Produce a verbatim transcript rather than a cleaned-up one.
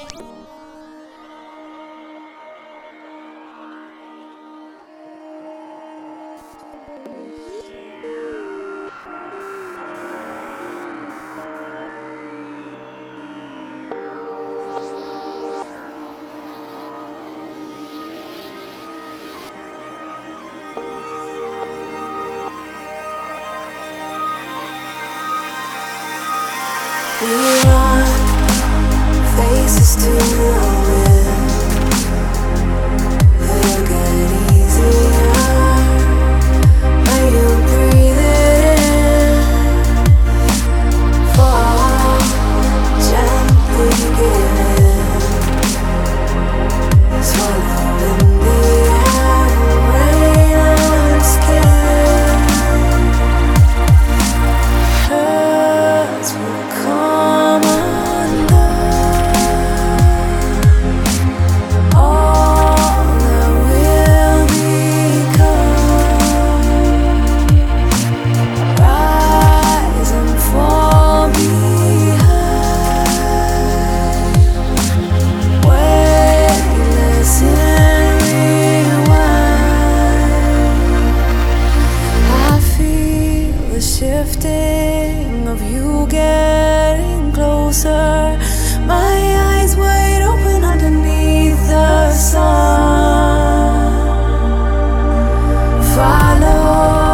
We run faces to nowhere. It'll get easier when you breathe it in. Fall gently, give in. Swallowing the air, rain on skin. Hurts will come undone. All that will become. Rise and fall behind. Weightless in rewind. I feel the shifting of you getting closer. My eyes wide open underneath the sun. Follow